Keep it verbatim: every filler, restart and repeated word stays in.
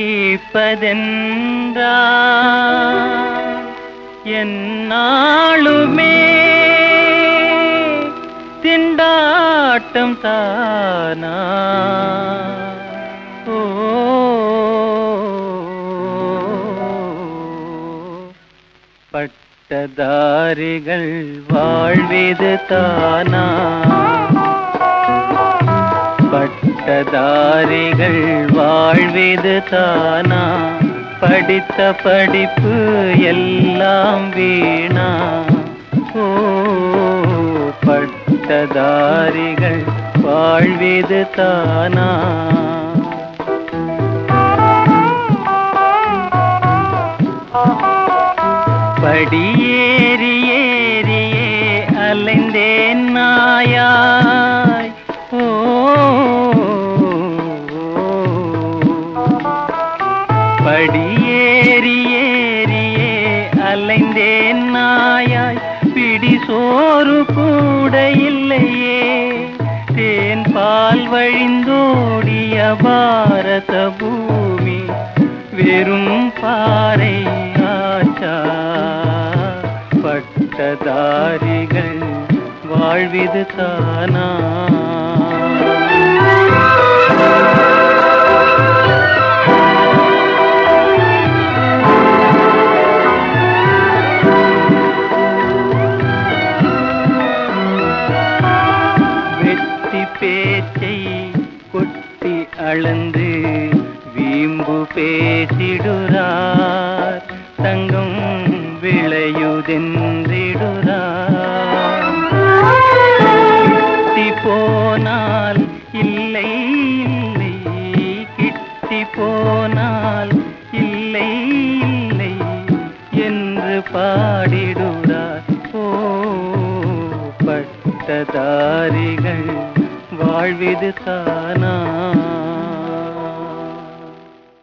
படிப்பதென்றால் என்னாலுமே திண்டாட்டம் தானா? ஓ பட்டதாரிகள் வாழ்விது தானா? பட்டதாரிகள் வாழ்விது தானா? படித்த படிப்பு எல்லாம் வீணா? ஓ பட்டதாரிகள் வாழ்விது தானா? படியேறி ஏறியே அலைந்தேன் நாயாய். ஓ படியேறி ஏறியே அலைந்தேன் நாயாய். பிடி சோறு கூட இல்லையே, தேன் பால் வழிந்தோடிய பாரத பூமி வெறும் பாறை ஆச்சா? பட்டதாரிகள் வாழ்விது தானா? வெட்டி பேச்சை கொட்டி அளந்து வீம்பு பேசிடுறார், தங்கம் விளையுதென்றிடுறார். கிட்டி போனால் இல்லை இல்லை, கிட்டி போனால் இல்லை இல்லை என்று பாடிடுறார். ஓ பட்டதாரிகள் வாழ்விது தானா?